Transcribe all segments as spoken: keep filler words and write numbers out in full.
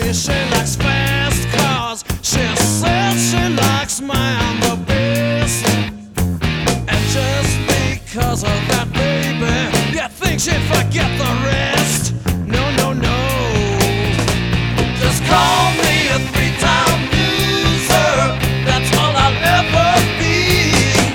baby, she likes fast cars. She says she likes mine the best. And just because of that, baby, you think she'd forget the rest? No, no, no. Just call me a three-time loser. That's all I'll ever be.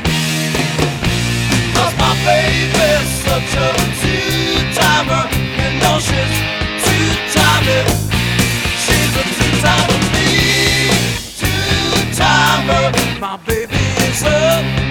'Cause my baby's such a two-timer. You know she's two-timing. She's a two-timer me. Two-timer. My baby is a